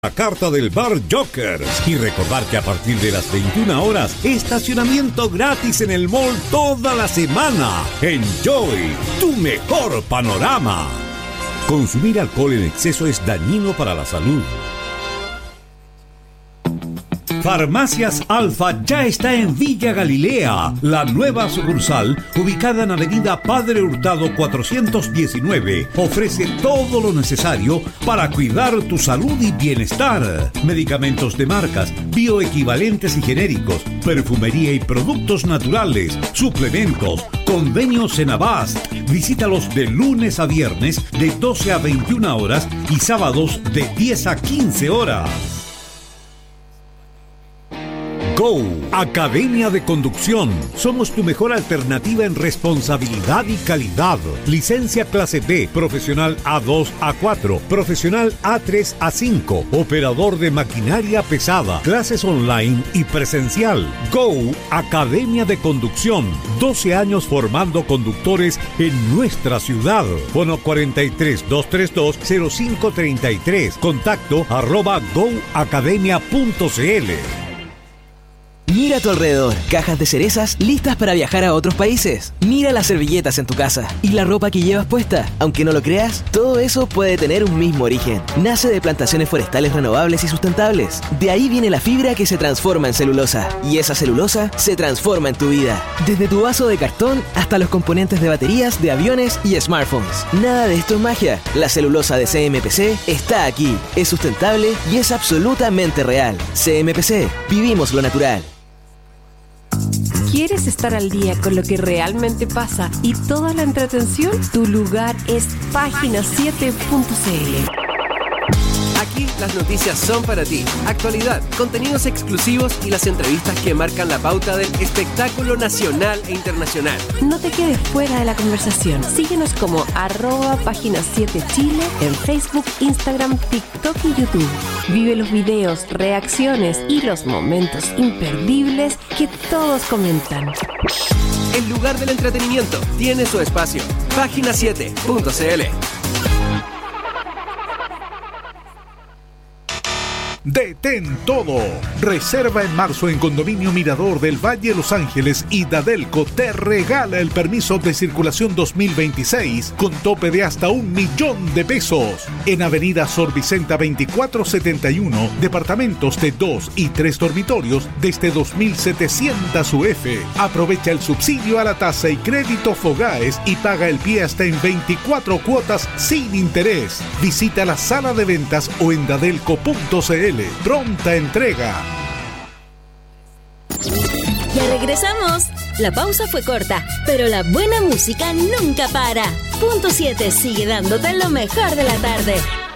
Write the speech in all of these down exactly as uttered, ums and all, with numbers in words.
La carta del bar Jokers. Y recordar que a partir de las veintiuna horas, estacionamiento gratis en el mall toda la semana. Enjoy tu mejor panorama. Consumir alcohol en exceso es dañino para la salud. Farmacias Alfa ya está en Villa Galilea, la nueva sucursal, ubicada en Avenida Padre Hurtado cuatrocientos diecinueve. Ofrece todo lo necesario para cuidar tu salud y bienestar. Medicamentos de marcas, bioequivalentes y genéricos, perfumería y productos naturales, suplementos, convenios en Avast. Visítalos de lunes a viernes de doce a veintiuna horas y sábados de diez a quince horas. Go, Academia de Conducción. Somos tu mejor alternativa en responsabilidad y calidad. Licencia clase B, profesional A dos a cuatro, profesional A tres a cinco, operador de maquinaria pesada, clases online y presencial. Go, Academia de Conducción. doce años formando conductores en nuestra ciudad. Fono cuarenta y tres, doscientos treinta y dos, cero cinco treinta y tres. Contacto arroba go academia punto cl. Mira a tu alrededor, cajas de cerezas listas para viajar a otros países. Mira las servilletas en tu casa y la ropa que llevas puesta. Aunque no lo creas, todo eso puede tener un mismo origen. Nace de plantaciones forestales renovables y sustentables. De ahí viene la fibra que se transforma en celulosa. Y esa celulosa se transforma en tu vida. Desde tu vaso de cartón hasta los componentes de baterías de aviones y smartphones. Nada de esto es magia. La celulosa de C M P C está aquí. Es sustentable y es absolutamente real. C M P C. Vivimos lo natural. ¿Quieres estar al día con lo que realmente pasa y toda la entretención? Tu lugar es página siete punto cl. Aquí las noticias son para ti. Actualidad, contenidos exclusivos y las entrevistas que marcan la pauta del espectáculo nacional e internacional. No te quedes fuera de la conversación. Síguenos como arroba página siete Chile en Facebook, Instagram, TikTok y YouTube. Vive los videos, reacciones y los momentos imperdibles que todos comentan. El lugar del entretenimiento tiene su espacio. página siete punto cl. Detén todo. Reserva en marzo en Condominio Mirador del Valle Los Ángeles y Dadelco te regala el permiso de circulación dos mil veintiséis con tope de hasta un millón de pesos. En Avenida Sor Vicenta veinticuatro setenta y uno, departamentos de dos y tres dormitorios desde dos mil setecientos U F. Aprovecha el subsidio a la tasa y crédito Fogaes y paga el pie hasta en veinticuatro cuotas sin interés. Visita la sala de ventas o en dadelco punto cl. Pronta entrega. Ya regresamos. La pausa fue corta, pero la buena música nunca para. Punto siete sigue dándote lo mejor de la tarde.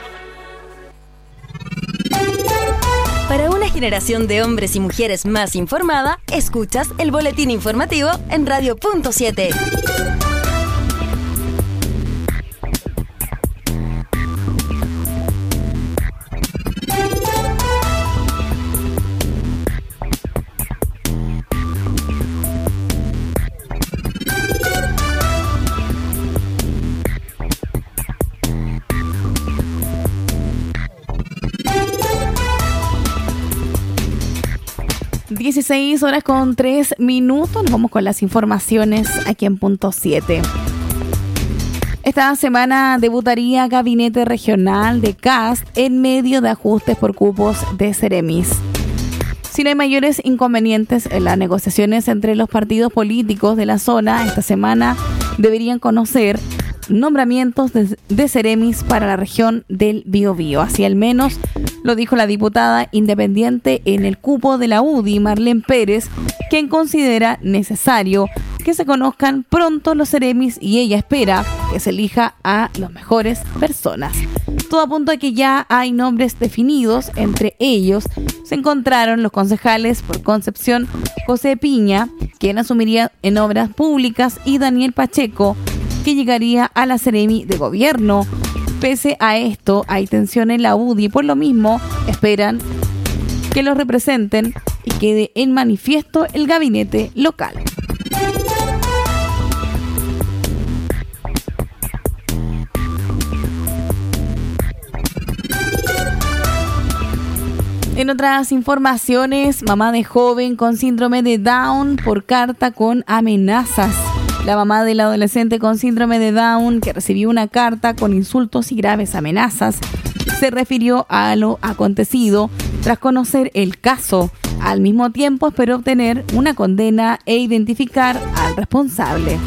Para una generación de hombres y mujeres más informada, escuchas el boletín informativo en Radio Punto siete. dieciséis horas con tres minutos. Nos vamos con las informaciones aquí en Punto siete. Esta semana debutaría Gabinete Regional de C A S T en medio de ajustes por cupos de Ceremis. Si no hay mayores inconvenientes en las negociaciones entre los partidos políticos de la zona, esta semana deberían conocer nombramientos de, de Ceremis para la región del Biobío. Así al menos lo dijo la diputada independiente en el cupo de la U D I, Marlene Pérez, quien considera necesario que se conozcan pronto los Ceremis y ella espera que se elija a las mejores personas. Todo apunta a que ya hay nombres definidos. Entre ellos se encontraron los concejales por Concepción José Piña, quien asumiría en obras públicas, y Daniel Pacheco, que llegaría a la Ceremi de Gobierno. Pese a esto, hay tensión en la U D I, por lo mismo esperan que los representen y quede en manifiesto el gabinete local. En otras informaciones, mamá de joven con síndrome de Down por carta con amenazas. La mamá del adolescente con síndrome de Down, que recibió una carta con insultos y graves amenazas, se refirió a lo acontecido tras conocer el caso. Al mismo tiempo, esperó obtener una condena e identificar al responsable.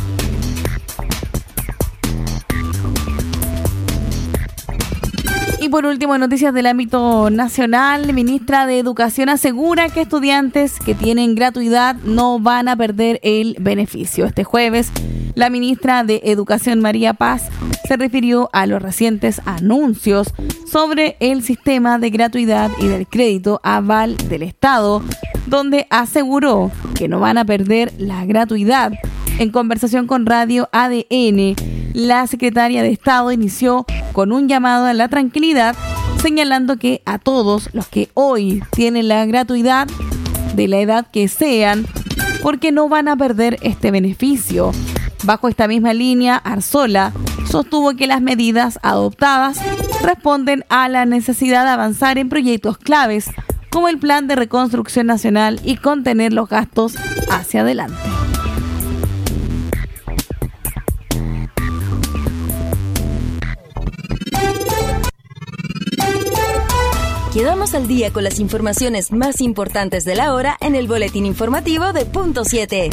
Y por último, noticias del ámbito nacional. La ministra de Educación asegura que estudiantes que tienen gratuidad no van a perder el beneficio. Este jueves, la ministra de Educación, María Paz, se refirió a los recientes anuncios sobre el sistema de gratuidad y del crédito aval del Estado, donde aseguró que no van a perder la gratuidad. En conversación con Radio A D N, la secretaria de Estado inició con un llamado a la tranquilidad, señalando que a todos los que hoy tienen la gratuidad, de la edad que sean, porque no van a perder este beneficio. Bajo esta misma línea, Arzola sostuvo que las medidas adoptadas responden a la necesidad de avanzar en proyectos claves, como el Plan de Reconstrucción Nacional y contener los gastos hacia adelante. Quedamos al día con las informaciones más importantes de la hora en el boletín informativo de Punto siete.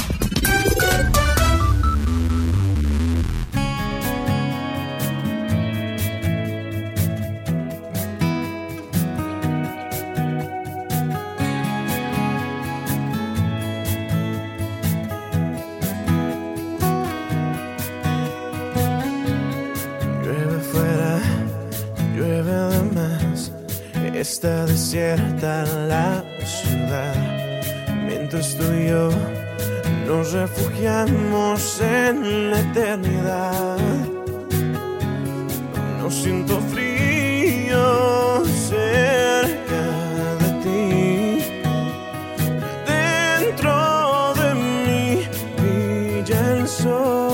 Está desierta la ciudad, mientras tú y yo nos refugiamos en la eternidad. No siento frío cerca de ti, dentro de mí brilla el sol.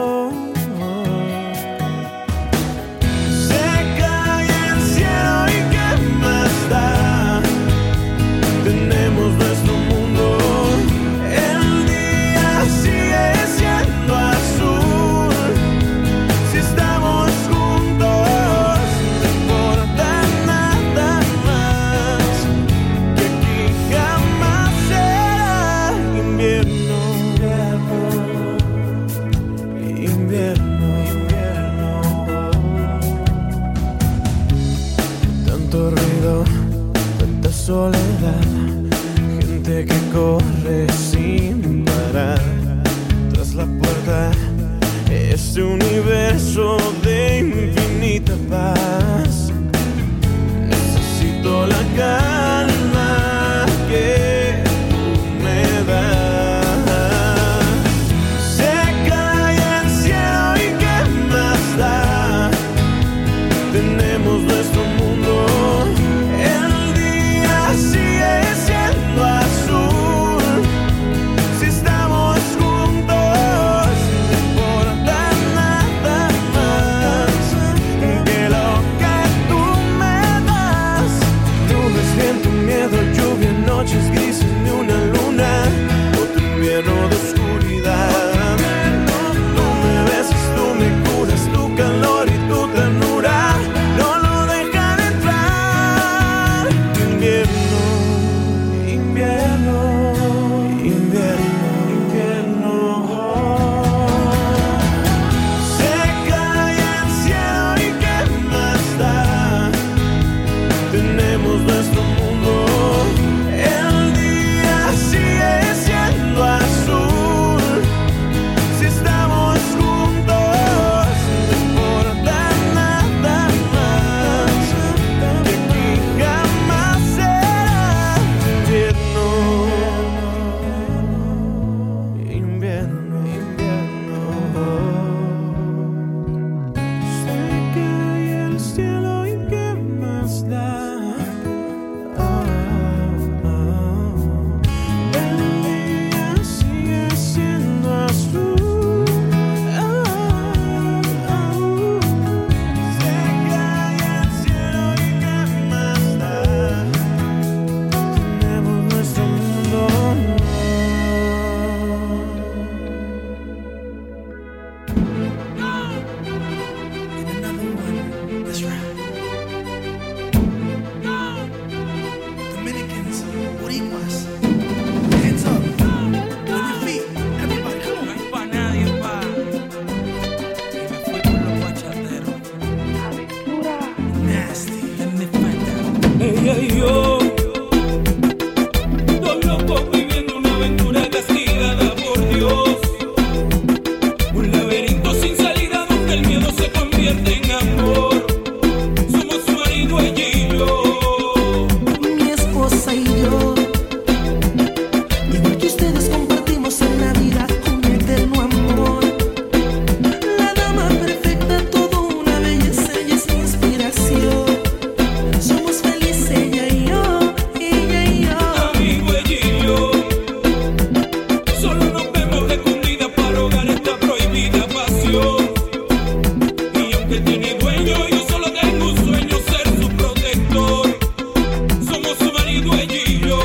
Soledad, gente que corre sin parar tras la puerta, este universo de infinita paz. Necesito la calma que tú me das. Se cae el cielo y qué más da, tenemos nuestro mundo. Sigue siendo azul. Si estamos juntos, no importa nada más que lo que ella y yo, dos locos viviendo una aventura castigada por Dios. Un laberinto sin salida donde el miedo se convierte en amor. Somos su marido, ella y yo, mi esposa y yo. Igual que ustedes compartimos en la vida un eterno amor. La dama perfecta, todo una belleza, ella es mi inspiración. Somos felices ella y yo, ella y yo. amigo, ella y yo. Solo nos vemos de escondida para ahogar esta prohibida pasión. Y aunque tiene dueño, yo solo tengo un sueño, ser su protector. Somos su marido, ella y yo.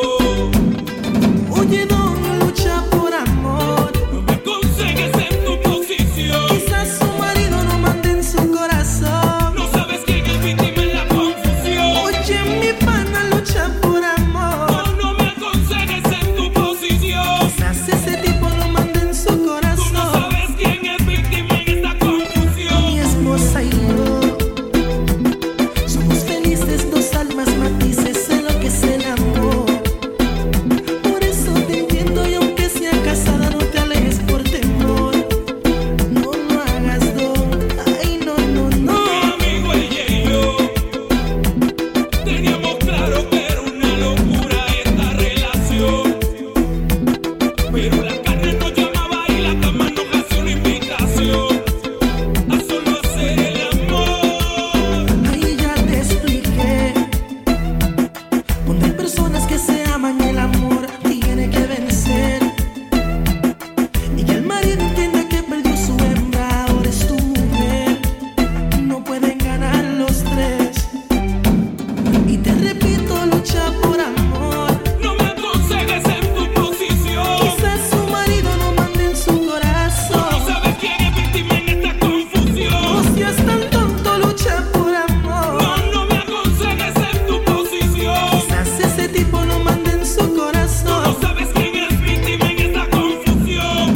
Oye, don, lucha por amor. No me aconsejes en tu posición. Quizás su marido no mande en su corazón. No sabes quién es víctima en la confusión. Oye, mi pana, lucha por amor. No, no me aconsejes en tu posición. Quizás ese tipo no mande en su Tú no corazón. sabes quién es víctima en esta confusión. Mi esposa y yo somos felices, dos almas matices en lo que es el amor. Por eso te entiendo y aunque sea casada no te alejes por temor. No lo hagas, don. Ay, no, no, no. Mi amigo, ella y yo teníamos claro que era una locura esta relación. Pero la carne nos llamaba y la cama nos hacía una invitación a solo hacer el amor. Ahí ya te expliqué. Donde hay personas que se aman, el amor tiene que vencer. Y que el marido entienda que perdió su hembra, ahora es tu mujer. No pueden ganar los tres. Y te repito, lucha por amor. No me aconsejes en tu posición. Quizás su marido no mande en su Tú no corazón. sabes quién es víctima en esta confusión. No seas tan tonto, lucha por amor. No, no me aconsejes en tu posición. Quizás ese tipo no mande en su Tú no corazón. sabes quién es víctima en esta confusión.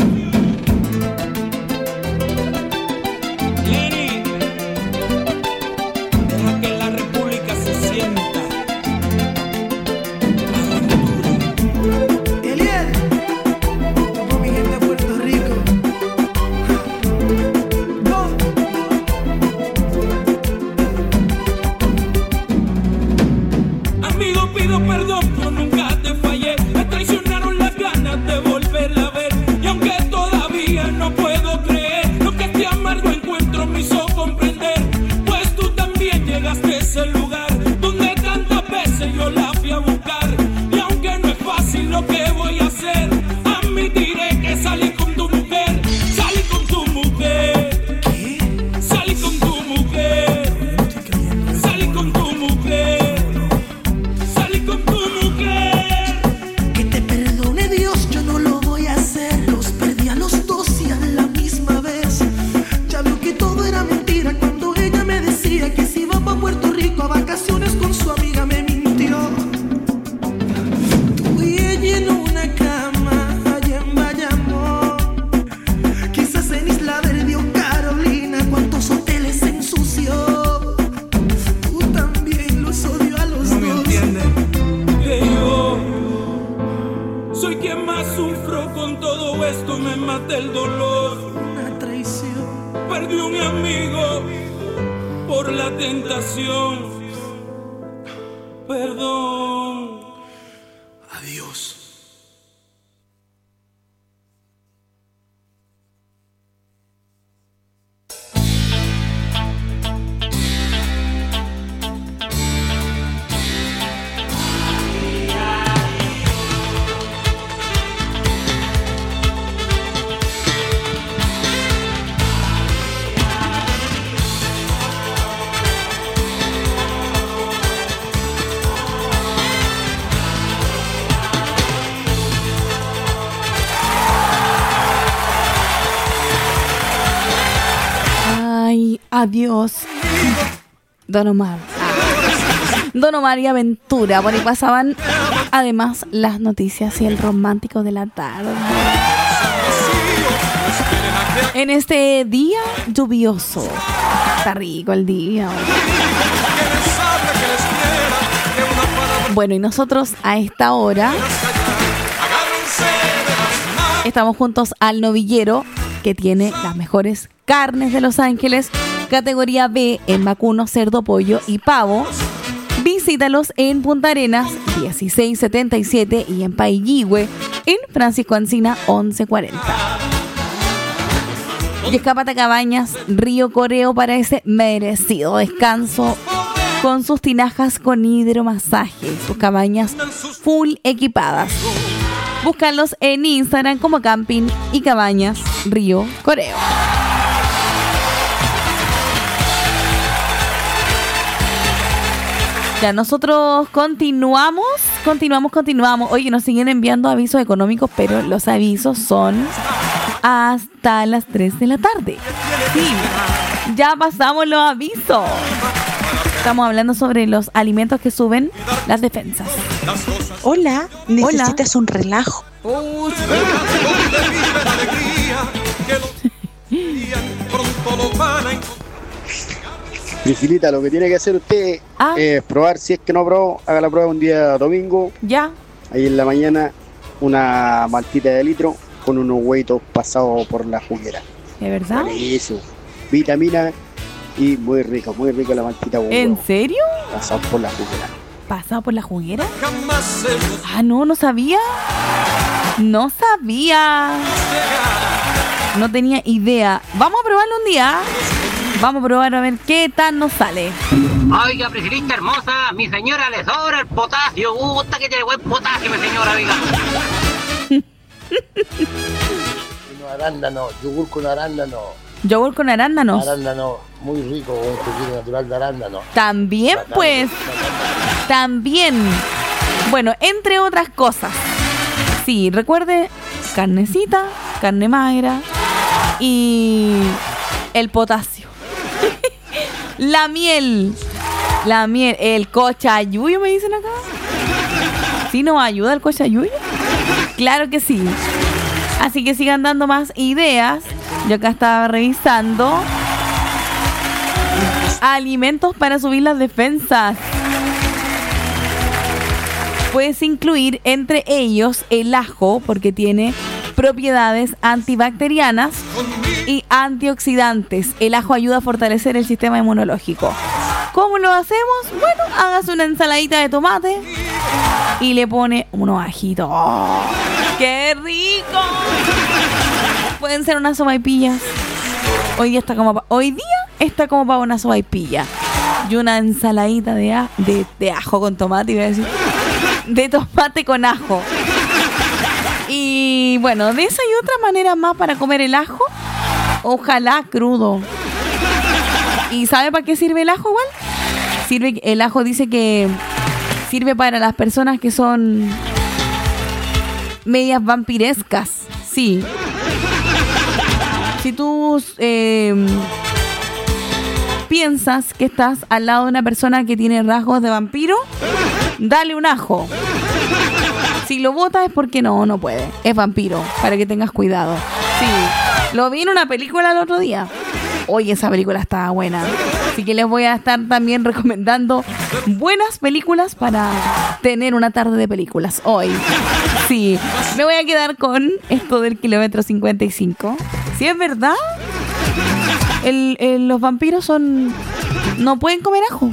Lenny, deja que la república se sienta. Eliel, como mi gente de Puerto Rico. No. Amigo, pido perdón, yo nunca te fallé. Me traicionaron las ganas de volverla a ver. Y aunque todavía no puedo creer lo que este amargo encuentro me hizo comprender, pues tú también llegaste a ese lugar donde tantas veces yo la fui a buscar. Y aunque no es fácil lo que voy a hacer, admitiré que salí con tu mujer. Salí con tu mujer. Salí con tu mujer. Salí con tu mujer. Salí con tu mujer. Que te perdone Dios, yo no lo voy a hacer. Los perdí a los dos y a la misma vez. Ya veo que todo era mentira cuando ella me decía que se iba pa' Puerto Rico a vacaciones con su amiga, me mintió. Tú y ella en una cama allá en Bayamón. Quizás en Isla Verde o Carolina, cuántos hoteles se ensució. Tú también los odio a los No me dos. entienden. Que yo soy quien más sufro con todo esto, me mata el dolor. Una traición. Perdí un amigo por la tentación. Perdón. Adiós. Ay, adiós. Don Omar. Don Omar y Aventura. Por ahí pasaban además las noticias y el romántico de la tarde. En este día lluvioso. Está rico el día. Que les hable, que les quiera, que Bueno, y nosotros a esta hora estamos juntos al Novillero, que tiene las mejores carnes de Los Ángeles, categoría B en vacuno, cerdo, pollo y pavo. Visítalos en Punta Arenas dieciséis setenta y siete y en Paiguigüe en Francisco Ancina once cuarenta. Y escápate a Cabañas Río Coreo para ese merecido descanso con sus tinajas con hidromasaje y sus cabañas full equipadas. Búscalos en Instagram como Camping y Cabañas Río Coreo. Ya, nosotros continuamos, continuamos, continuamos. Oye, nos siguen enviando avisos económicos, pero los avisos son hasta las tres de la tarde. Sí, ya pasamos los avisos. Estamos hablando sobre los alimentos que suben las defensas. Hola, necesitas Hola. un relajo. Virgilita, lo que tiene que hacer usted ah. es probar. Si es que no probó, haga la prueba un día domingo. Ya. Ahí en la mañana, una maltita de litro con unos huevitos pasados por la juguera. ¿De verdad? Eso. Vitamina y muy rico, muy rico la maltita. ¿En huevo. serio? Pasado por la juguera. ¿Pasado por la juguera? Ah, no, no sabía. No sabía. No tenía idea. Vamos a probarlo un día. Vamos a probar a ver qué tal nos sale. Oiga, Priscilita hermosa, mi señora le sobra el potasio. Gusta que tiene buen potasio, mi señora, oiga. Vino arándano, yogur con arándano. Yogur con arándanos. Arándano, muy rico, un juguito natural de arándano. También, Bacán, pues. bacán. También. Bueno, entre otras cosas. Sí, recuerde, carnecita, carne magra y el potasio. La miel. La miel. El cochayuyo, me dicen acá. ¿Sí nos ayuda el cochayuyo? Claro que sí. Así que sigan dando más ideas. Yo acá estaba revisando alimentos para subir las defensas. Puedes incluir entre ellos el ajo, porque tiene propiedades antibacterianas y antioxidantes. El ajo ayuda a fortalecer el sistema inmunológico. ¿Cómo lo hacemos? Bueno, hágase una ensaladita de tomate y le pone unos ajitos. ¡Oh, qué rico! Pueden ser unas sopaipillas. Hoy día está como pa- hoy día está como para una sopaipilla y una ensaladita de, a- de, de ajo con tomate, iba a decir, de tomate con ajo. Y bueno, de esa y otra manera más para comer el ajo. Ojalá crudo. ¿Y sabe para qué sirve el ajo igual? Sirve, el ajo dice que sirve para las personas que son medias vampirescas. Sí. Si tú eh, piensas que estás al lado de una persona que tiene rasgos de vampiro, dale un ajo. Si lo botas es porque no, no puede. Es vampiro, para que tengas cuidado. Sí, lo vi en una película el otro día. Oye, esa película estaba buena. Así que les voy a estar también recomendando buenas películas para tener una tarde de películas hoy. Sí, me voy a quedar con esto del kilómetro cincuenta y cinco. Si es verdad, el, el, los vampiros son... no pueden comer ajo.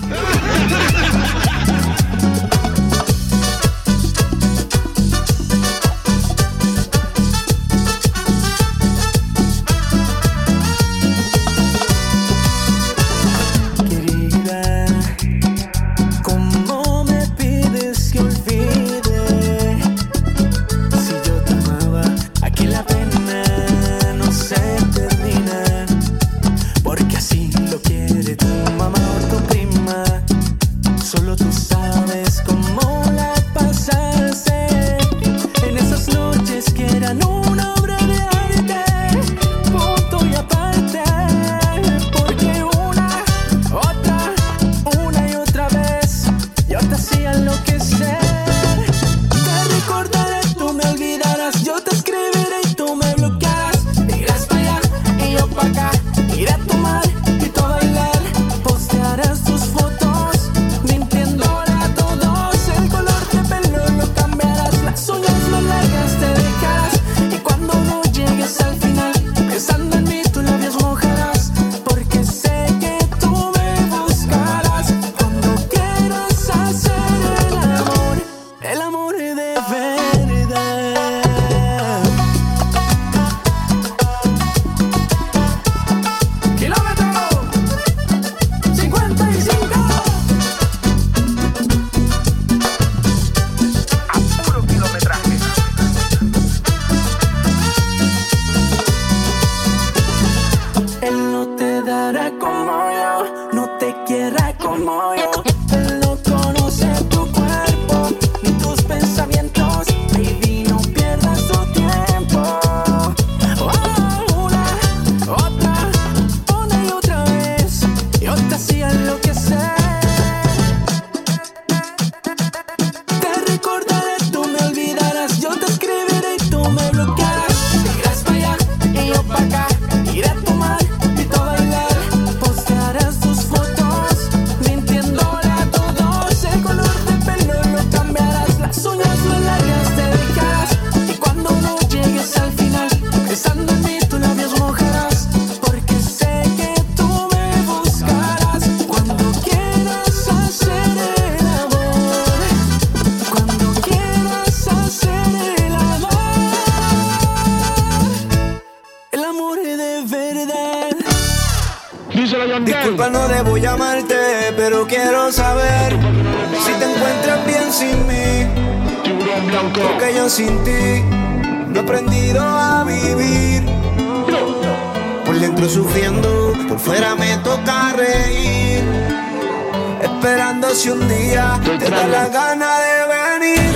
culpa no debo llamarte, pero quiero saber si te encuentras bien sin mí. Porque yo sin ti no he aprendido a vivir. Por dentro sufriendo, por fuera me toca reír. Esperando si un día te da la gana de venir.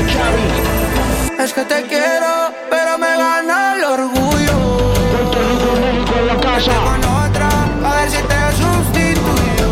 Es que te quiero, pero me gana el orgullo. Estoy con otra, a ver si te sustituyo.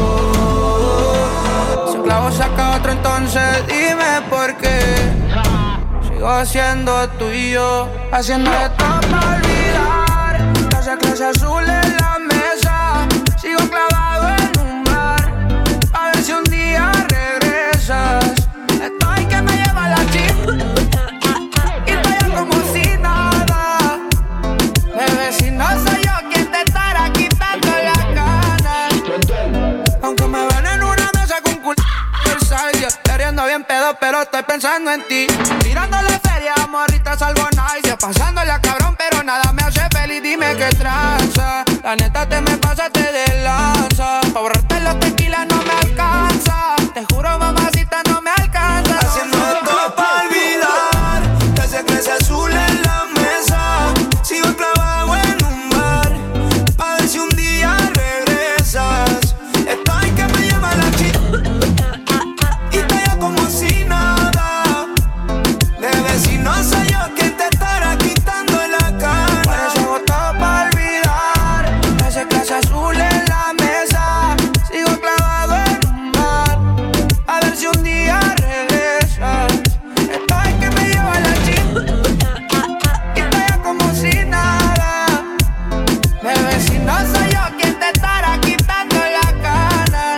Si un clavo saca otro, entonces dime por qué. Sigo siendo tuyo, haciendo esto para olvidar. Esa clase azul en la mesa, sigo clavado en un bar. A ver si un día regresas. Estoy que me lleva la chica y estoy como si nada. Bebé, si no soy yo quien te estará quitando la gana. Aunque me ven en una mesa con culo Versailles, queriendo bien pedo, pero estoy pensando en ti. Tirándole feria, morritas, algo nice. Pasándola cabrón, pero nada me hace feliz. Dime qué tranza. La neta te me pasaste de lanza. Pa' borrarte los tequilas no me alcanza. Te juro, mamacita, no me alcanza. Haciendo esto pa' olvidar. Que ese clase azul en la mesa. Sigo clavado en un bar. Pa' ver si un día regresas. Estoy que me llama la chica y estoy como si nada. Bebé, si no soy yo quien te estará quitando la cara. Por eso hago todo pa' olvidar. Ese clase azul en la mesa. Sigo clavado en un bar. A ver si un día regresas. Estoy que me lleva la chica y estoy como si nada. Bebé, si no soy yo quien te estará quitando la gana.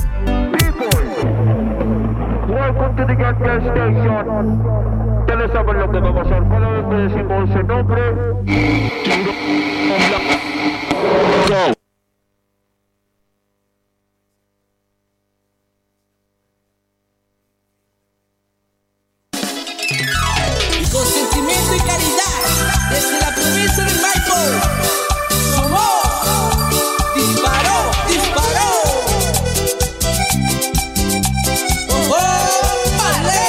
Welcome to the Get Gas Station. Ustedes saben lo que va a pasar. Cada vez que decimos ese nombre, go. Y con sentimiento y caridad, desde la provincia de Michael, somos disparó, disparó. Oh, oh, vale.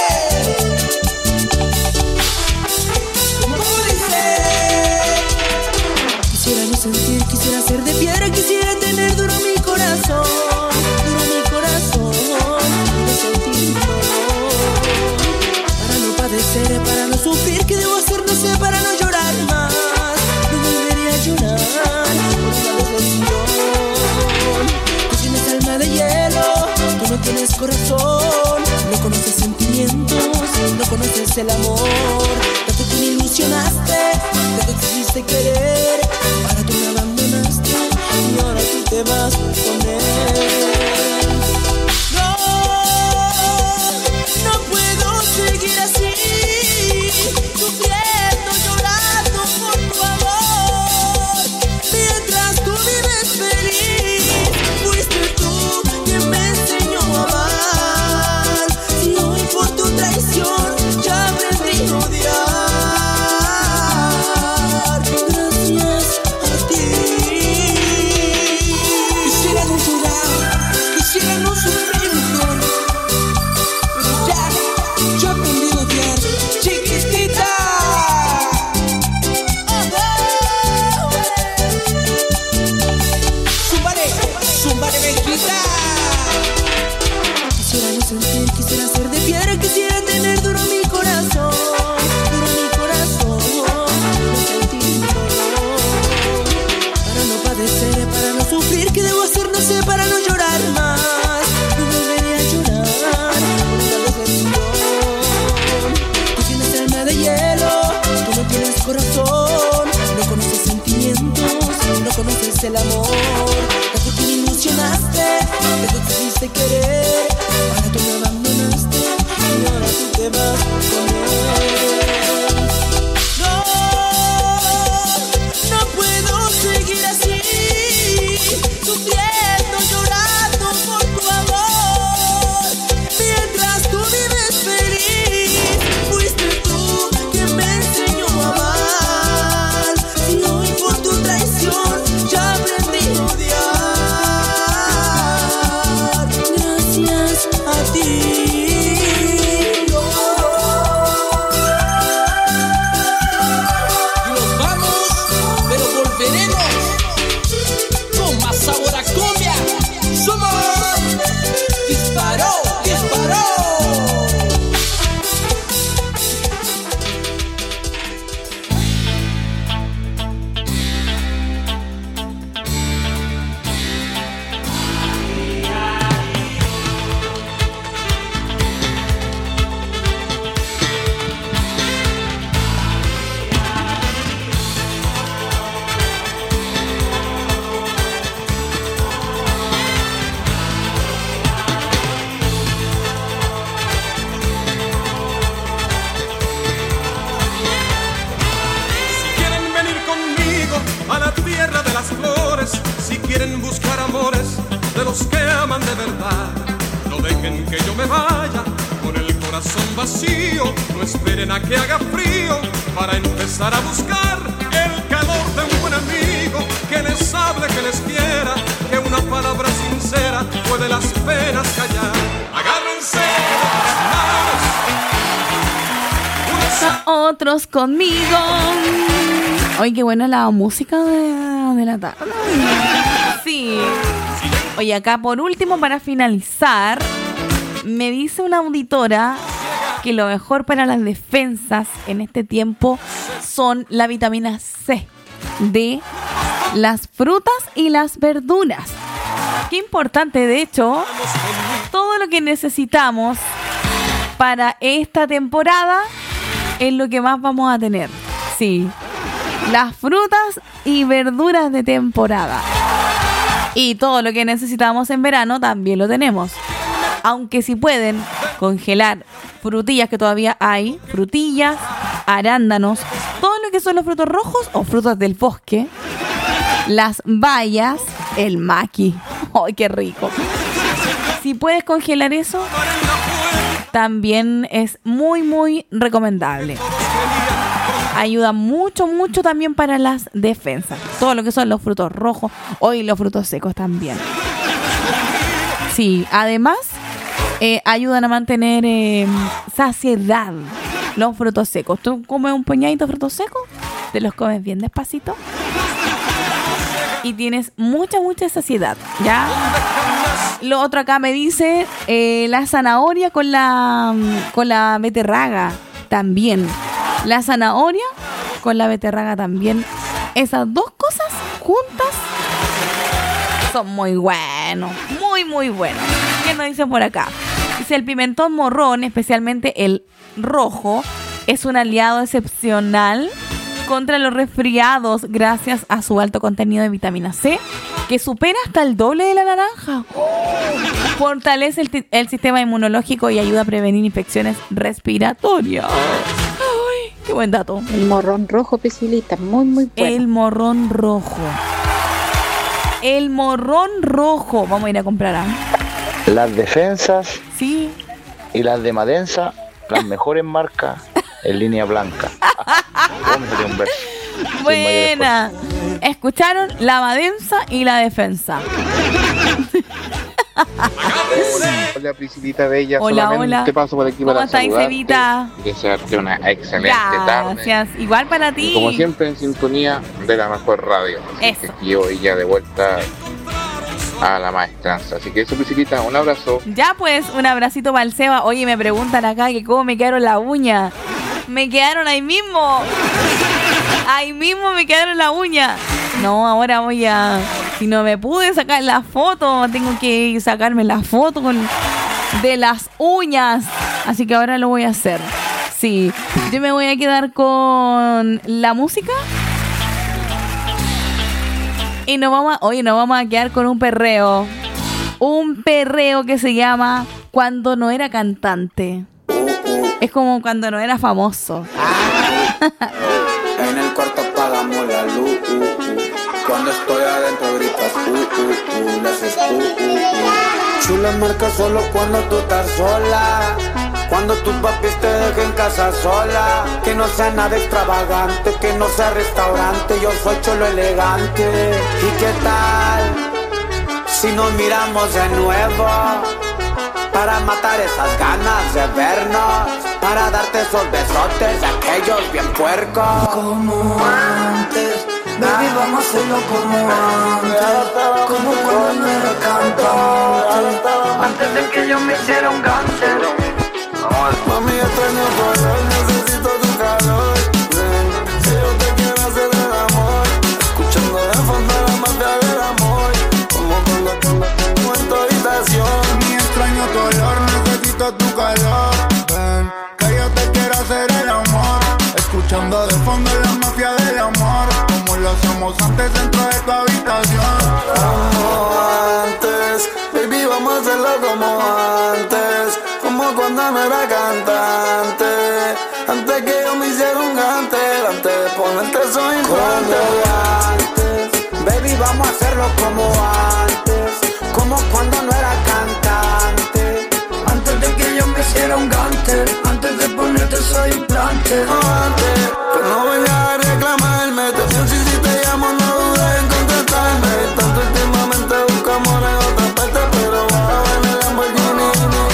¿Cómo dice? Quisiera no sentir, quisiera ser de piedra, quisiera tener duro mi corazón, duro mi corazón, y no sentir dolor. Para no padecer, para no sufrir, ¿qué debo hacer? No sé, para no llorar más. No volvería a llorar por una decepción. Tú tienes alma de hielo, tú no tienes corazón. No conoces sentimientos, no conoces el amor. Tanto que me ilusionaste, tanto que quisiste querer. Ahora tú me abandonaste y ahora tú te vas con él. No, no puedo seguir así, sufriendo, llorando por tu amor. Mientras tú vives feliz, fuiste tú quien me enseñó a amar. Y hoy por tu traición ya aprendí a odiar. Gracias a ti. Quisiera no llorar, quisiera no sufrir mejor, pero ya, yo aprendí a odiar, chiquitita. Zúmbale, zúmbale, Benquita. Quisiera no sentir, quisiera ser de piedra, quisiera tener duro mi corazón, duro mi corazón, no sentir dolor. Para no padecer, para no sufrir, ¿qué debo hacer? No sé, para no llorar más. No volveré a llorar por una decepción. Tú tienes alma de hielo, tú no tienes corazón. No conoces sentimientos, no conoces el amor. Tanto que me ilusionaste, tanto que quisiste querer. Ahora tú me abandonaste y ahora tú te vas con él. No, no puedo seguir así, sufriendo, llorando por tu amor. Mientras tú vives feliz, fuiste tú quien me enseñó a amar. Y hoy por tu traición ya aprendí a odiar. aman de verdad. No dejen que yo me vaya con el corazón vacío. No esperen a que haga frío para empezar a buscar el calor de un buen amigo que les hable, que les quiera, que una palabra sincera puede las penas callar. Agárrense de las manos. Otros conmigo. Oye, qué buena la música de, de la tarde. Sí. Oye, acá por último, para finalizar, me dice una auditora que lo mejor para las defensas en este tiempo son la vitamina C de las frutas y las verduras. Qué importante, de hecho, todo lo que necesitamos para esta temporada es lo que más vamos a tener. Sí, las frutas y verduras de temporada. Y todo lo que necesitamos en verano también lo tenemos. Aunque si pueden congelar frutillas que todavía hay, frutillas, arándanos, todo lo que son los frutos rojos o frutas del bosque, las bayas, el maqui. ¡Ay, qué rico! Si puedes congelar eso, también es muy, muy recomendable. Ayuda mucho, mucho también para las defensas. Todo lo que son los frutos rojos o y los frutos secos también. Sí, además eh, ayudan a mantener eh, saciedad los frutos secos. ¿Tú comes un puñadito de frutos secos? Te los comes bien despacito y tienes mucha, mucha saciedad, ¿ya? Lo otro acá me dice eh, la zanahoria con la, con la beterraga también. La zanahoria con la beterraga también. Esas dos cosas juntas son muy buenos. Muy, muy buenos. ¿Qué nos dicen por acá? Dice el pimentón morrón, especialmente el rojo, es un aliado excepcional contra los resfriados gracias a su alto contenido de vitamina C, que supera hasta el doble de la naranja. Fortalece el, t- el sistema inmunológico y ayuda a prevenir infecciones respiratorias. ¡Ay, qué buen dato! El morrón rojo, Priscilita, muy, muy bueno. El morrón rojo. El morrón rojo. Vamos a ir a comprar a... Las defensas sí. Y las de Madensa, las mejores marcas en línea blanca. Buena. ¿Escucharon? La Madensa y la defensa. Hola, Priscilita Bella. Hola, solamente hola. te paso por aquí ¿Cómo para estáis, saludarte, Evita? desearte una excelente tarde. Gracias. Igual para ti. Y como siempre, en sintonía de la mejor radio. Así eso. que aquí hoy ya de vuelta a la maestranza. Así que eso, Priscilita, un abrazo. Ya pues, un abracito para el Seba. Oye, me preguntan acá que cómo me quedaron las uñas. Me quedaron ahí mismo. Ahí mismo me quedaron las uñas. No, ahora voy a... Si no me pude sacar la foto, tengo que sacarme la foto con... de las uñas. Así que ahora lo voy a hacer. Sí, yo me voy a quedar con la música. Y nos vamos a... Oye, nos vamos a quedar con un perreo. Un perreo que se llama Cuando no era cantante. Es como cuando no era famoso. En el cuarto apagamos la luz. Uh, uh. Cuando estoy adentro gritas uh, uh, uh. Le haces uh, uh, uh. Chula marca solo cuando tú estás sola. Cuando tus papis te dejen casa sola. Que no sea nada extravagante, que no sea restaurante. Yo soy cholo elegante. ¿Y qué tal si nos miramos de nuevo? Para matar esas ganas de vernos, para darte esos besotes de aquellos bien puercos. Como antes, baby, vamos a hacerlo como antes. Como cuando no era cantante, antes de que yo me hiciera un gante. Mami, extraño tu olor, necesito tu calor. Ven, si yo te quiero hacer el amor, escuchando de fondo la mafia del amor. Como cuando tengo en tu habitación. Extraño tu olor, necesito tu calor. Ven, que yo te quiero hacer el amor. Escuchando de fondo la mafia del amor. Como lo hacemos antes dentro de tu habitación. Como antes, baby, vamos a hacerlo como antes. Como cuando no era cantante. Antes que yo me hiciera un gante. Antes de ponerte soy implante. Como antes, baby, vamos a hacerlo como antes. Como cuando no era cantante. gante. Antes de ponerte soy implante. Antes, que no vengas a reclamarme. Atención, si si te llamo no dudes en contestarme. Tanto últimamente busco amor en otra parte, pero bajo en el Lamborghini.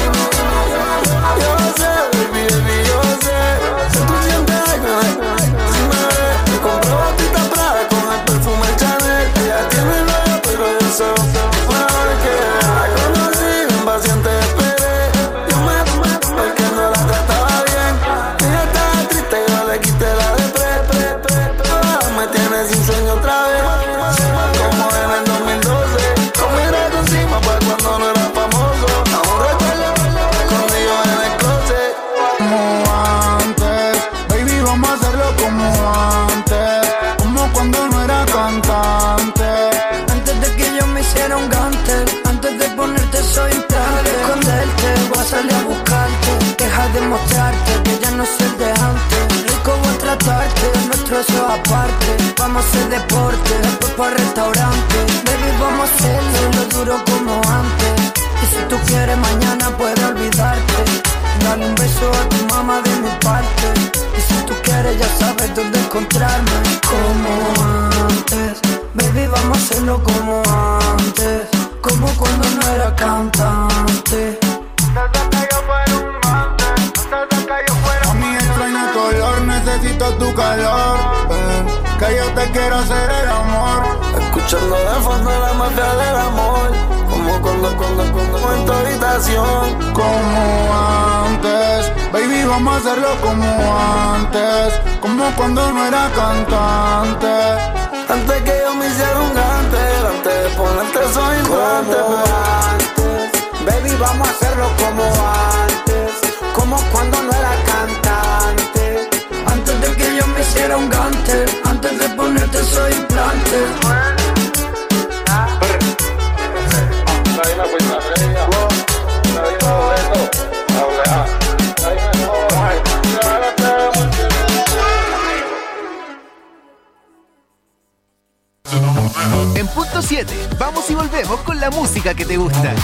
Yo sé, baby, baby, yo sé. Si tú sientes algo, si me ves, me compro botita Prada con el perfume Chanel. Ella tiene novio, pero yo sé mejor que la conocí, impaciente esperé. Yo me tomé porque no la trataba bien. Ella estaba triste, yo le quité la de pre, pre, pre, pre. Ahora me tiene sin sueño otra vez. Como en el dos mil doce, con mi rato encima pa' cuando no era famoso. Aún recuerdo escondido en el closet. Como antes, baby, vamos a hacerlo como antes. Como cuando no era cantante. Antes de que yo me hiciera un gante. Antes de ponerte soy implante. Esconderte, voy a salir a buscarte. Deja de mostrarte que ya no soy de antes. Rico voy a tratarte, nuestro eso aparte. Vamos a hacer deporte, después para restaurante. Baby, vamos a hacerlo lo duro como antes. Y si tú quieres mañana puedes olvidarte. Dale un beso a tu mamá de mi parte. Y si tú quieres ya sabes dónde encontrarme. Como antes, baby, vamos a hacerlo como antes. Como cuando no era cantante. Mami, extraño tu olor, necesito tu calor. Ven, que yo te quiero hacer el amor. Escuchando de fondo la mafia del amor. Como cuando, cuando, cuando en tu habitación. Como antes, baby, vamos a hacerlo como antes. Como cuando no era cantante. Antes que yo me hiciera un gante. Antes de ponerte soy implante. Antes, baby, vamos a hacerlo como antes. Como cuando no era cantante. Antes de que yo me hiciera un gante. Antes de ponerte soy implante. En punto siete, vamos y volvemos con la música que te gusta.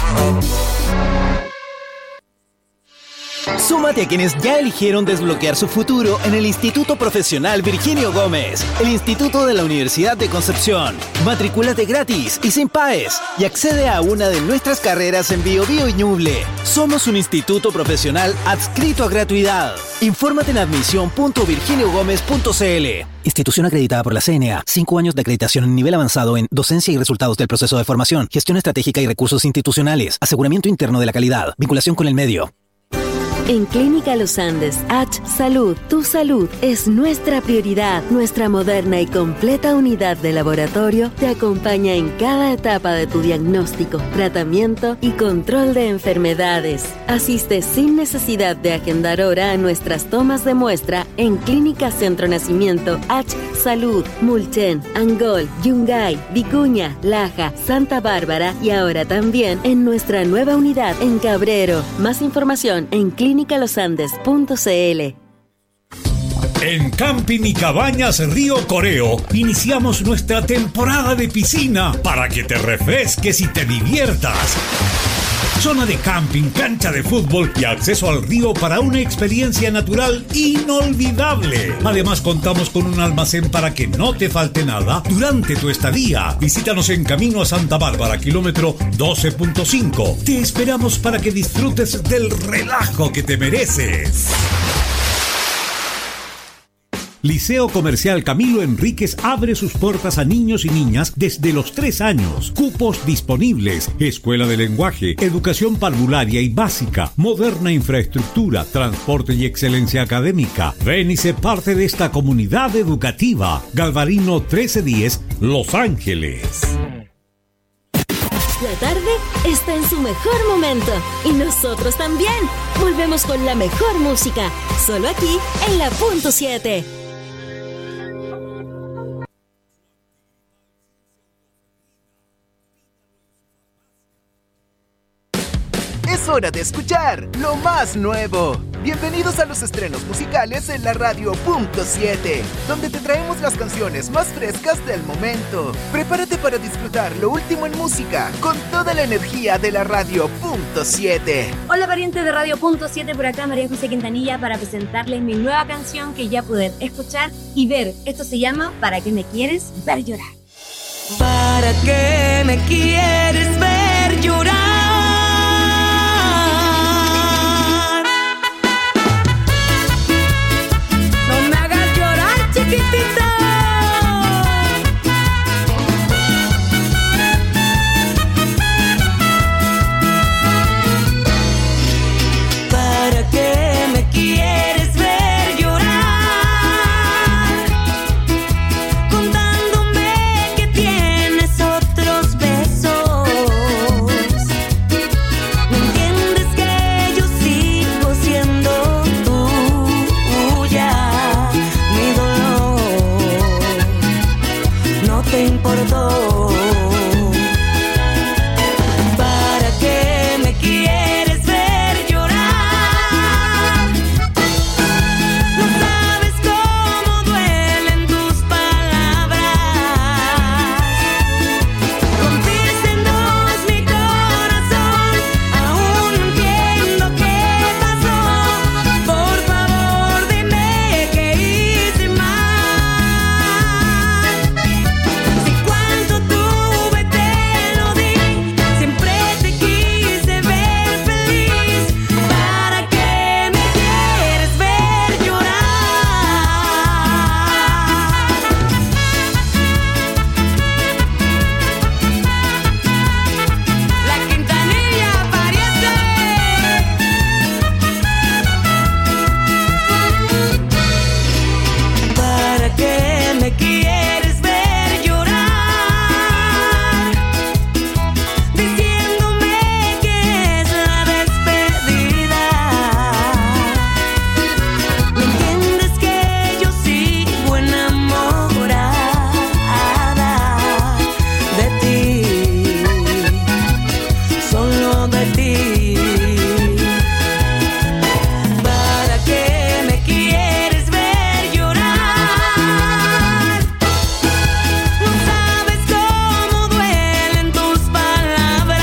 Súmate a quienes ya eligieron desbloquear su futuro en el Instituto Profesional Virginio Gómez, el Instituto de la Universidad de Concepción. Matricúlate gratis y sin paes y accede a una de nuestras carreras en Bio Bio y Ñuble. Somos un instituto profesional adscrito a gratuidad. Infórmate en admisión punto virginio gómez punto c l. Institución acreditada por la C N A. Cinco años de acreditación en nivel avanzado en docencia y resultados del proceso de formación, gestión estratégica y recursos institucionales, aseguramiento interno de la calidad, vinculación con el medio. En Clínica Los Andes, H Salud, tu salud es nuestra prioridad. Nuestra moderna y completa unidad de laboratorio te acompaña en cada etapa de tu diagnóstico, tratamiento y control de enfermedades. Asiste sin necesidad de agendar hora a nuestras tomas de muestra en Clínica Centro Nacimiento, H Salud, Mulchen, Angol, Yungay, Vicuña, Laja, Santa Bárbara y ahora también en nuestra nueva unidad en Cabrero. Más información en clínica los andes punto c l. En Camping y Cabañas Río Coreo iniciamos nuestra temporada de piscina para que te refresques y te diviertas. Zona de camping, cancha de fútbol y acceso al río para una experiencia natural inolvidable. Además, contamos con un almacén para que no te falte nada durante tu estadía. Visítanos en Camino a Santa Bárbara, kilómetro doce punto cinco. Te esperamos para que disfrutes del relajo que te mereces. Liceo Comercial Camilo Enríquez abre sus puertas a niños y niñas desde los tres años. Cupos disponibles. Escuela de lenguaje, educación parvularia y básica, moderna infraestructura, transporte y excelencia académica. Ven y sé parte de esta comunidad educativa. Galvarino trece diez, Los Ángeles. La tarde está en su mejor momento y nosotros también. Volvemos con la mejor música, solo aquí en la punto siete. Es hora de escuchar lo más nuevo. Bienvenidos a los estrenos musicales en la radio punto siete, donde te traemos las canciones más frescas del momento. Prepárate para disfrutar lo último en música con toda la energía de la Radio Punto siete. Hola parientes de Radio Punto siete, por acá María José Quintanilla para presentarles mi nueva canción que ya pueden escuchar y ver. Esto se llama ¿Para qué me quieres ver llorar? ¿Para qué me quieres ver llorar? No me hagas llorar, chiquitita. ¿Para qué me quieres ver llorar? Contándome que tienes otros besos. ¿No entiendes que yo sigo siendo tuya? Mi dolor no te importó. ¿Para qué me quieres ver llorar? No sabes cómo duelen tus palabras. Rompiste en dos mi corazón. Aún no entiendo qué pasó. Por favor dime qué hice mal. Si cuanto tuve te lo di, siempre te quise ver feliz. ¿Para qué me quieres ver llorar? La Quintanilla, pariente. ¿Para qué me quieres ver llorar? Diciéndome que es la despedida. ¿No entiendes que yo sigo enamorada de ti? Solo de ti. ¿Para qué me quieres ver llorar? No sabes cómo duelen tus palabras.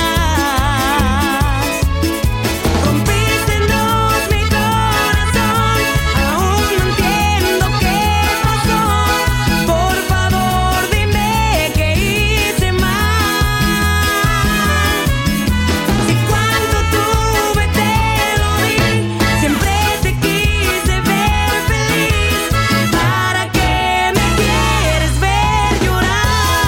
Rompiste en dos mi corazón. Aún no entiendo qué pasó. Por favor dime qué hice mal. Si cuanto tuve te lo di, siempre te quise ver feliz. ¿Para qué me quieres ver llorar?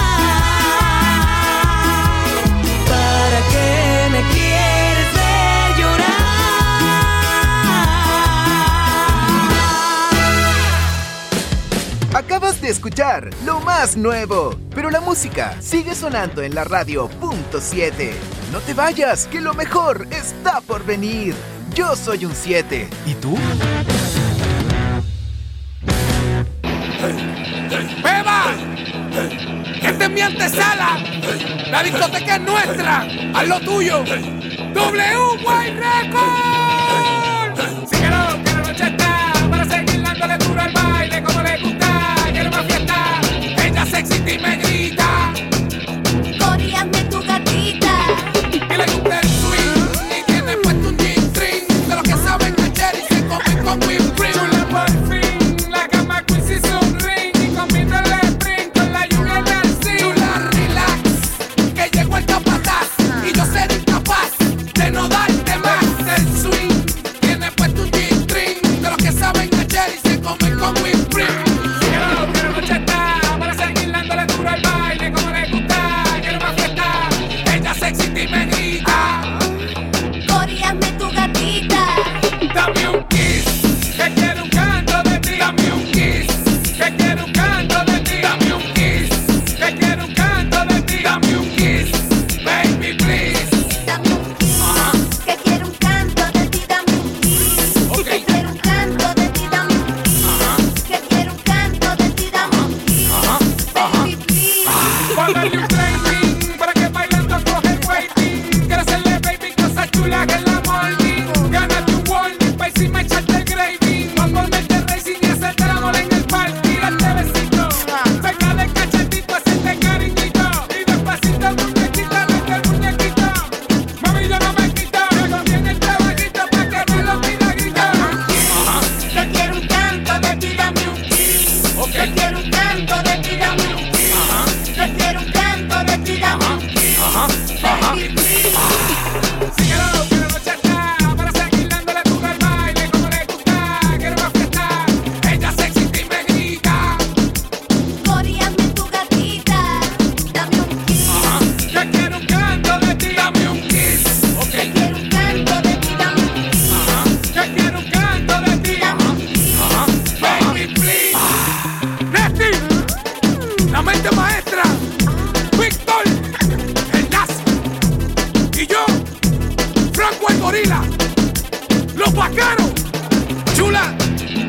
¿Para qué me quieres ver llorar? Acabas de escuchar lo más nuevo, pero la música sigue sonando en la Radio Punto siete. No te vayas, que lo mejor está por venir. Yo soy un siete. ¿Y tú? ¡Beba! ¡Esta es mi antesala! ¡La discoteca es nuestra! ¡Haz lo tuyo! ¡W White Record! Síguelo, que la noche está para seguir dándole duro al baile como le gusta. Quiero más fiesta. Ella sexy y me grita. Coríame tu gatita. Que le gusta el swing y tiene puesto un G-string de los que saben ayer y se comen con whipped cream. Chula por fin, la cama queen se sonríe y combina el sprint con la lluvia del zinc. Chula relax, que llegó el capataz y yo seré incapaz de no darte más. El swing tiene puesto un G-string de los que saben ayer y se comen con whipped cream. Quiero, quiero noche está para seguir dándole duro al baile como le gusta. Quiero más fiesta, ella sexy y me grita. Coríame tu gatita. Dame un kiss, que quiero un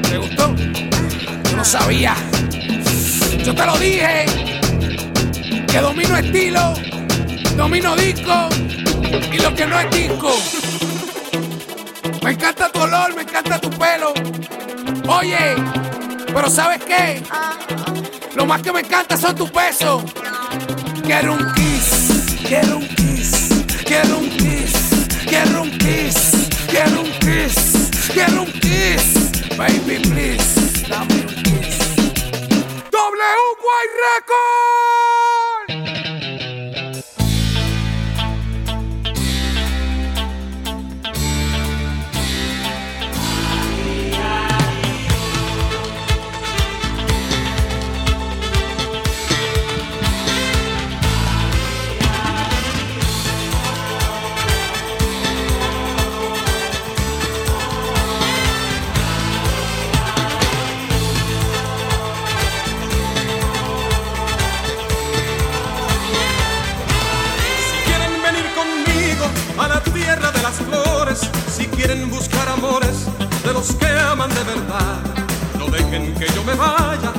¿Te gustó? Yo no sabía. Yo te lo dije. Que domino estilo, domino disco y lo que no es disco. Me encanta tu olor, me encanta tu pelo. Oye, pero ¿sabes qué? Lo más que me encanta son tus besos. Quiero un kiss, quiero un kiss, quiero un kiss, quiero un kiss, quiero un kiss, quiero un kiss. Baby, please, dame un kiss. W White Record. Si quieren buscar amores de los que aman de verdad, no dejen que yo me vaya.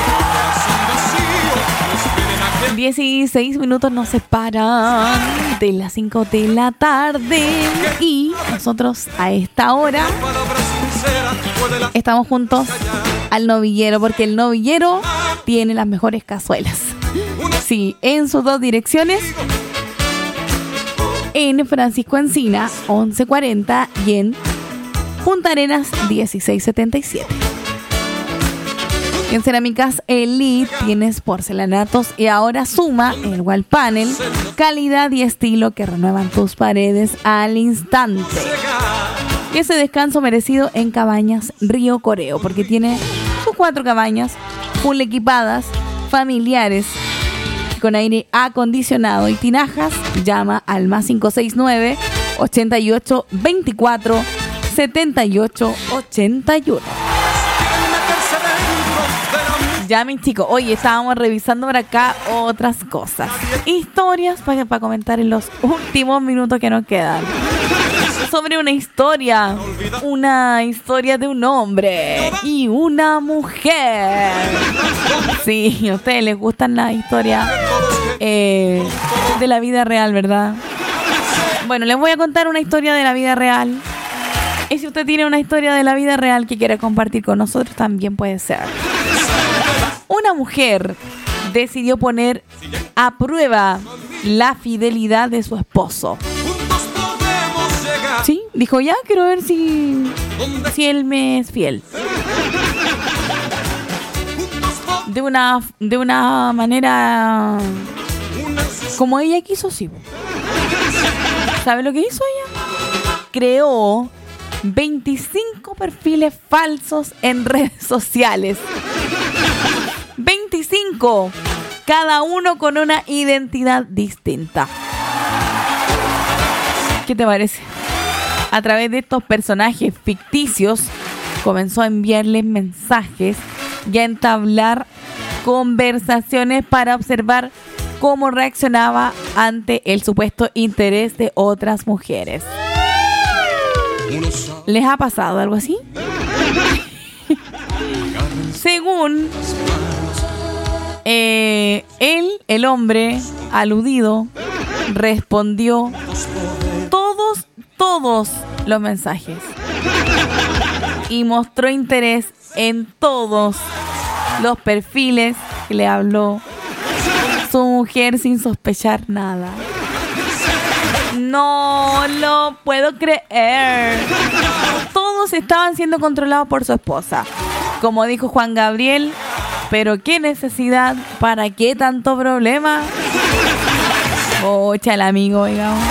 dieciséis minutos nos separan de las cinco de la tarde y nosotros a esta hora estamos juntos al novillero, porque el novillero tiene las mejores cazuelas. Sí, en sus dos direcciones. En Francisco Encina, once cuarenta, y en Punta Arenas, dieciséis setenta y siete. En Cerámicas Elite tienes porcelanatos y ahora suma el wall panel, calidad y estilo que renuevan tus paredes al instante. Y ese descanso merecido en Cabañas Río Coreo, porque tiene sus cuatro cabañas full equipadas, familiares, con aire acondicionado y tinajas. Llama al más cinco seis nueve, ochenta y ocho, veinticuatro, setenta y ocho, ochenta y uno. Ya, mis chicos, hoy estábamos revisando por acá otras cosas. Historias para, para comentar en los últimos minutos que nos quedan. Sobre una historia, una historia de un hombre y una mujer. Sí, a ustedes les gustan las historias eh, de la vida real, ¿verdad? Bueno, les voy a contar una historia de la vida real. Y si usted tiene una historia de la vida real que quiera compartir con nosotros, también puede ser. Una mujer decidió poner a prueba la fidelidad de su esposo. Sí, dijo, ya quiero ver si, si él me es fiel. De una, de una manera como ella quiso, sí. ¿Sabe lo que hizo ella? Creó veinticinco perfiles falsos en redes sociales. veinticinco, cada uno con una identidad distinta. ¿Qué te parece? A través de estos personajes ficticios comenzó a enviarles mensajes y a entablar conversaciones para observar cómo reaccionaba ante el supuesto interés de otras mujeres. ¿Les ha pasado algo así? Según eh, él, el hombre aludido, respondió todos, todos los mensajes y mostró interés en todos los perfiles que le habló su mujer sin sospechar nada. No lo puedo creer. Todos estaban siendo controlados por su esposa. Como dijo Juan Gabriel, pero qué necesidad, ¿para qué tanto problema? Ocha, el amigo, digamos.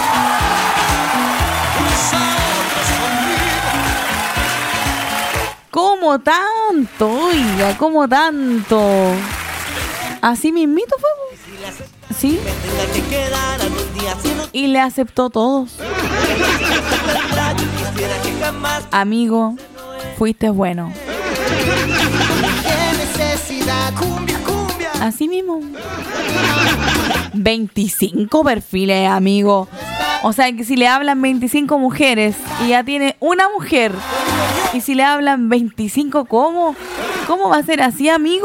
¿Cómo tanto? Oiga, ¿cómo tanto? Así mismito fue. ¿Sí? Y le aceptó todos. Amigo, fuiste bueno. Así mismo. veinticinco perfiles, amigo. O sea, que si le hablan veinticinco mujeres y ya tiene una mujer, y si le hablan veinticinco, ¿cómo? ¿Cómo va a ser así, amigo?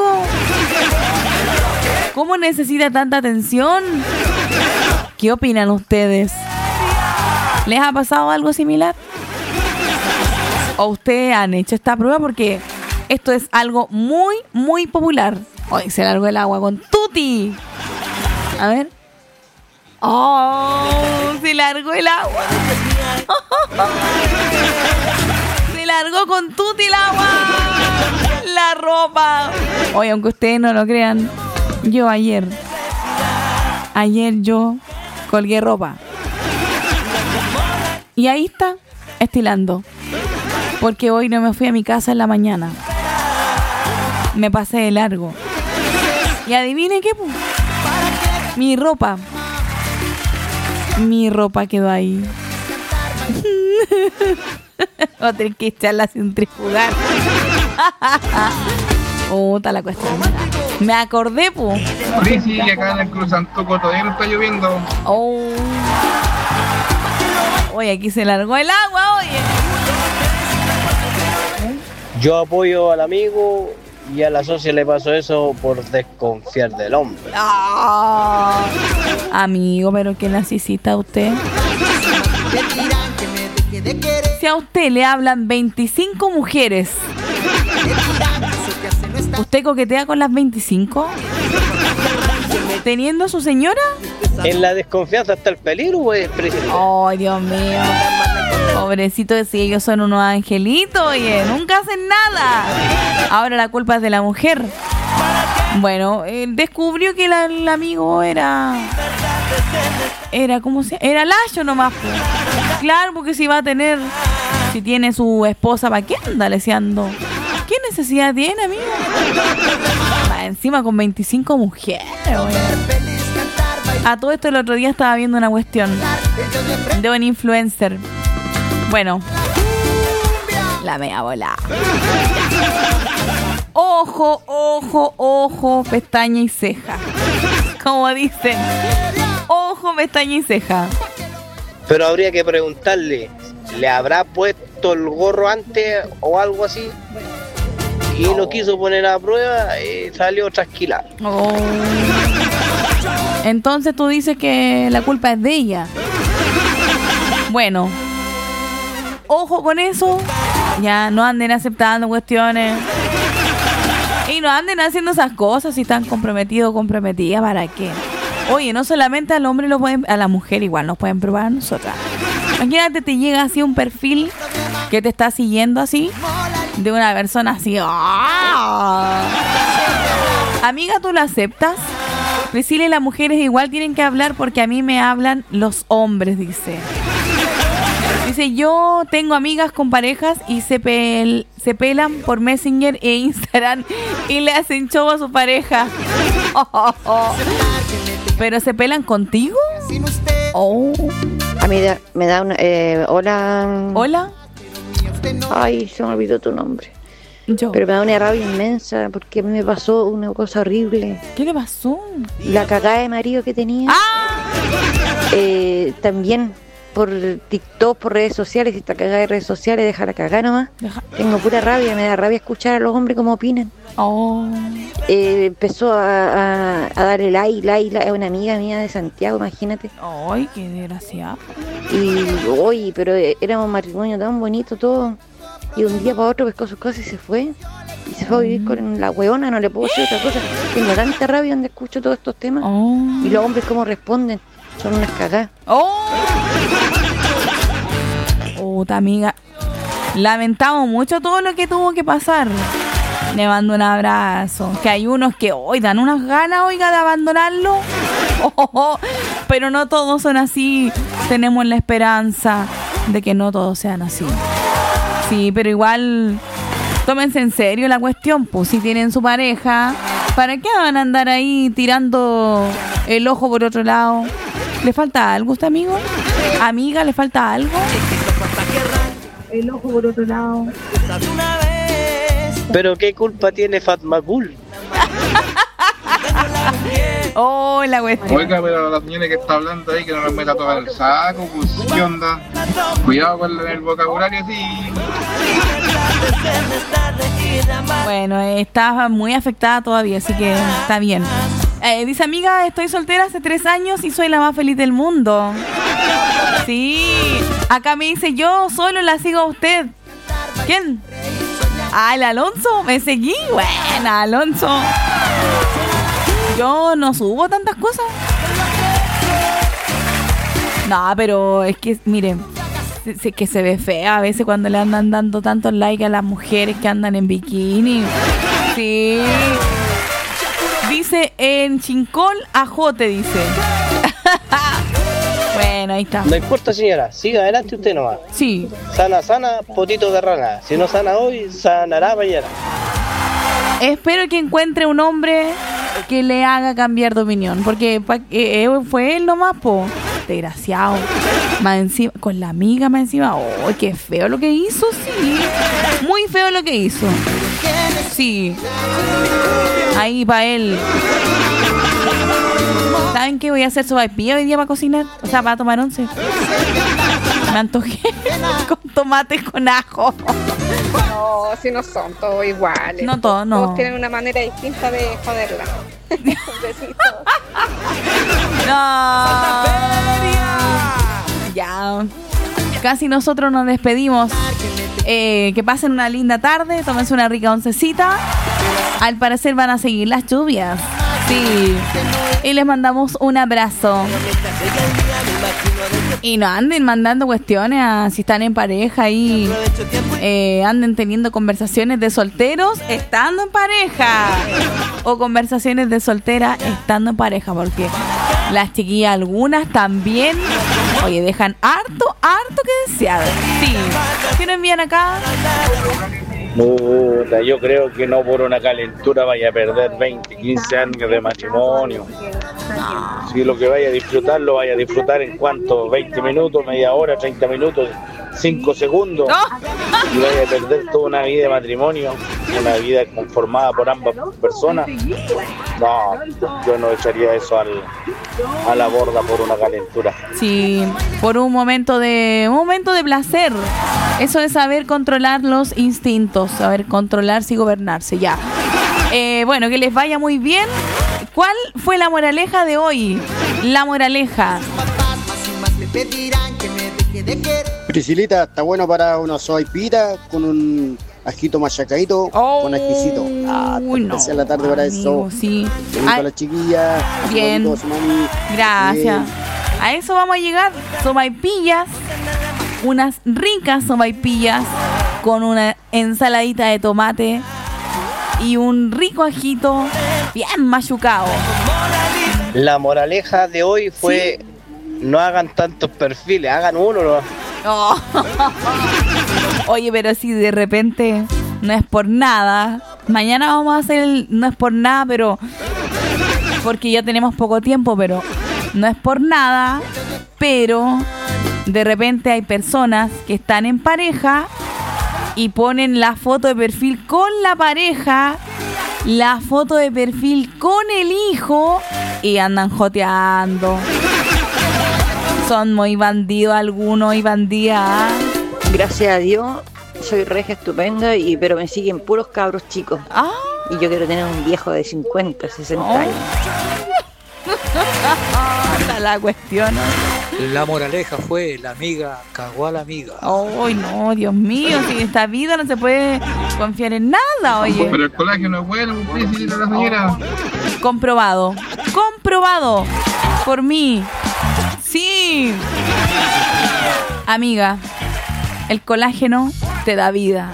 ¿Cómo necesita tanta atención? ¿Qué opinan ustedes? ¿Les ha pasado algo similar? ¿O ustedes han hecho esta prueba? Porque esto es algo muy, muy popular. Hoy se largó el agua con Tuti. A ver. ¡Oh! Se largó el agua. Se largó con Tuti el agua. La ropa. Oye, aunque ustedes no lo crean, yo ayer, ayer yo colgué ropa. Y ahí está, estilando. Porque hoy no me fui a mi casa en la mañana. Me pasé de largo. Y adivine qué, pues. Mi ropa. Mi ropa quedó ahí. Voy a tener que echarla sin tripugar. Oh, está la cuestión. Me acordé, pues. Sí, sí, acá en el Cruz Santuco todavía no está lloviendo. Oh. Oye, aquí se largó el agua, oye. Yo apoyo al amigo y a la socia le pasó eso por desconfiar del hombre. Oh. Amigo, pero qué narcisista usted. Si a usted le hablan veinticinco mujeres, ¿usted coquetea con las veinticinco? ¿Teniendo a su señora? En la desconfianza está el peligro, güey. Oh, Dios mío. Pobrecito, si ellos son unos angelitos, oye, nunca hacen nada. Ahora la culpa es de la mujer. Bueno, él descubrió que la, el amigo era... Era, ¿cómo se llama? Era lacho nomás. Pues. Claro, porque si va a tener... Si tiene su esposa, ¿para qué anda leseando? ¿Qué necesidad tiene, amigo? Va encima con veinticinco mujeres, oye. A todo esto el otro día estaba viendo una cuestión de un influencer. Bueno, la mea bola. Ojo, ojo, ojo, pestaña y ceja. Como dicen, ojo, pestaña y ceja. Pero habría que preguntarle, ¿le habrá puesto el gorro antes o algo así? Y oh. Lo quiso poner a prueba y salió trasquilado. Oh. Entonces tú dices que la culpa es de ella. Bueno, ojo con eso. Ya no anden aceptando cuestiones. Y no anden haciendo esas cosas si están comprometidos o comprometidas. ¿Para qué? Oye, no solamente al hombre lo pueden, a la mujer igual nos pueden probar a nosotras. Imagínate, te llega así un perfil que te está siguiendo así, de una persona así. ¡Oh! Amiga, ¿tú la aceptas? Decirle, las mujeres igual tienen que hablar porque a mí me hablan los hombres, dice. Dice, yo tengo amigas con parejas y se, pel, se pelan por Messenger e Instagram y le hacen show a su pareja. Oh, oh, oh. ¿Pero se pelan contigo? Oh. A mí da, me da una... Eh, hola. Hola. Ay, se me olvidó tu nombre. Yo. Pero me da una rabia inmensa porque me pasó una cosa horrible. ¿Qué le pasó? La cagada de marido que tenía. ¡Ah! Eh, también por TikTok, por redes sociales. Si está cagada de redes sociales, déjala cagar nomás. Deja. Tengo pura rabia, me da rabia escuchar a los hombres cómo opinan. Oh. Eh, empezó a, a, a darle like, like, like a una amiga mía de Santiago, imagínate. Ay, qué desgraciado. Y, oye, pero éramos un matrimonio tan bonito todo. Y un día para otro pescó sus cosas y se fue. Y se fue a vivir con la hueona, no le puedo decir otra cosa. Tengo tanta rabia donde escucho todos estos temas. Oh. Y los hombres cómo responden. Son unas cagadas. Oh. Puta amiga. Lamentamos mucho todo lo que tuvo que pasar. Le mando un abrazo. Que hay unos que hoy dan unas ganas, oiga, de abandonarlo. Oh, oh, oh. Pero no todos son así. Tenemos la esperanza de que no todos sean así. Sí, pero igual tómense en serio la cuestión, pues si tienen su pareja, ¿para qué van a andar ahí tirando el ojo por otro lado? ¿Le falta algo a usted, amigo? Amiga, ¿le falta algo? El ojo por otro lado. ¿Pero qué culpa tiene Fatma Gul? Oh, la cuestión. Oiga, pero la señora que está hablando ahí, que no nos meta todo en el saco, pues, ¿qué onda? Cuidado con el vocabulario así. Bueno, está muy afectada todavía, así que está bien. Eh, dice, amiga, estoy soltera hace tres años y soy la más feliz del mundo. Sí, acá me dice, yo solo la sigo a usted. ¿Quién? Ah, el Alonso, me seguí. Buena, Alonso. Yo no subo tantas cosas. No, pero es que, miren, es que se ve fea a veces cuando le andan dando tantos likes a las mujeres que andan en bikini. Sí. Dice en Chincol, ajote, dice. Bueno, ahí está. No importa, señora, siga adelante usted nomás. Sí. Sana, sana, potito de rana. Si no sana hoy, sanará mañana. Espero que encuentre un hombre que le haga cambiar de opinión. Porque pa, eh, fue él nomás, po. Desgraciado. Más encima, con la amiga más encima. Oh, qué feo lo que hizo, sí. Muy feo lo que hizo. Sí. Ahí para él. ¿Saben qué? Voy a hacer sopaipilla hoy día para cocinar. O sea, para tomar once. Me antojé con tomate con ajo. No, si no son todos iguales. No todos, no. Todos tienen una manera distinta de joderla. Besitos. No. Ya. Casi nosotros nos despedimos. Eh, que pasen una linda tarde. Tómense una rica oncecita. Al parecer van a seguir las lluvias. Sí. Y les mandamos un abrazo. Y no anden mandando cuestiones a si están en pareja y eh, anden teniendo conversaciones de solteros estando en pareja. O conversaciones de soltera estando en pareja. Porque las chiquillas algunas también, oye, dejan harto, harto que desear. Sí. ¿Qué nos envían acá? Puta, yo creo que no por una calentura vaya a perder veinte, quince años de matrimonio. Si lo que vaya a disfrutar, lo vaya a disfrutar en cuanto, veinte minutos, media hora, treinta minutos, cinco segundos. Y vaya a perder toda una vida de matrimonio, una vida conformada por ambas personas. No, yo no echaría eso al, a la borda por una calentura. Sí, por un momento de, un momento de placer. Eso es saber controlar los instintos, saber controlarse y gobernarse, ya. Eh, bueno, que les vaya muy bien. ¿Cuál fue la moraleja de hoy? La moraleja. Priscilita, está bueno para una sopaipita con un ajito machacadito, oh, con exquisito. Ah, no, a la tarde para amigo, eso. Sí. Para la chiquilla. Bien. Bonito, su mami. Gracias. Bien. A eso vamos a llegar. Sopaipillas. Unas ricas sopaipillas con una ensaladita de tomate y un rico ajito bien machucado. La moraleja de hoy fue: ¿sí? No hagan tantos perfiles, hagan uno, ¿no? Oh. Oye, pero si de repente no es por nada, mañana vamos a hacer el no es por nada, pero porque ya tenemos poco tiempo, pero no es por nada, pero de repente hay personas que están en pareja y ponen la foto de perfil con la pareja, la foto de perfil con el hijo y andan joteando. Son muy bandidos algunos y bandidas. Gracias a Dios, soy regia estupenda, y pero me siguen puros cabros chicos. Ah. Y yo quiero tener un viejo de cincuenta, sesenta oh. años. La cuestión. La moraleja fue: la amiga cagó a la amiga. Ay, no, Dios mío, si en esta vida no se puede confiar en nada, oye. Pero el colágeno es bueno, Priscilita, la señora. Comprobado, comprobado por mí. Sí. Amiga, el colágeno te da vida.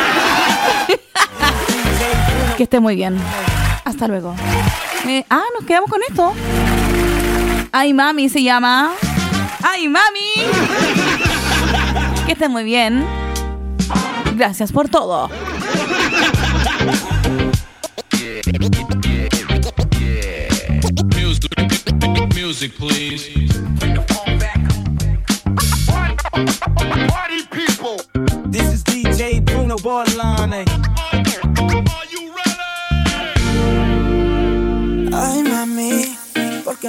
Que esté muy bien. Hasta luego. Eh, ah, nos quedamos con esto. Ay, mami se llama. ¡Ay, mami! Que estén muy bien. Gracias por todo. Music, please. Party people. This is D J Bruno Bordelon. Are you ready? Ay, mami.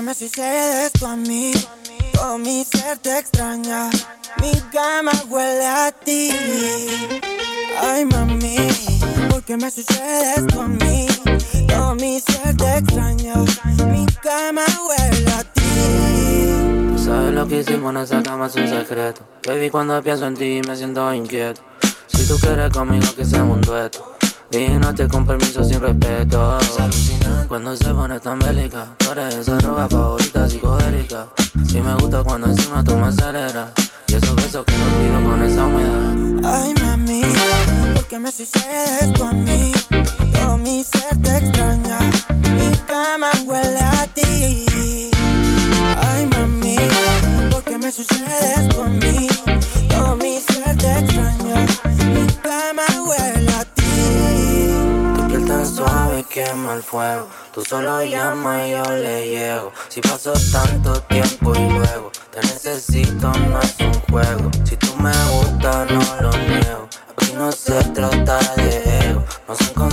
me sucede esto a mí? Todo mi ser te extraña, mi cama huele a ti. Ay, mami, ¿por qué me sucede esto a mí? Todo mi ser te extraña, mi cama huele a ti. Tú sabes lo que hicimos en esa cama es un secreto. Baby, cuando pienso en ti me siento inquieto. Si tú quieres conmigo que sea un dueto, dígate con permiso sin respeto. Cuando se pone tan bélica, tú eres esa droga favorita psicodélica. Si me gusta cuando encima tú me aceleras, y esos besos que no olvido con esa humedad. Ay, mami, ¿por qué me sucede esto a mí? Todo mi ser te extraña, mi cama huele a ti. Ay, mami, ¿por qué me sucede esto a mí? Todo mi ser te extraña, mi cama huele a ti. Tu piel tan suave quema el fuego, tú solo llamas y yo le llego. Si pasó tanto tiempo y luego te necesito, no es un juego. Si tú me gustas no lo niego, aquí no se trata de ego, no se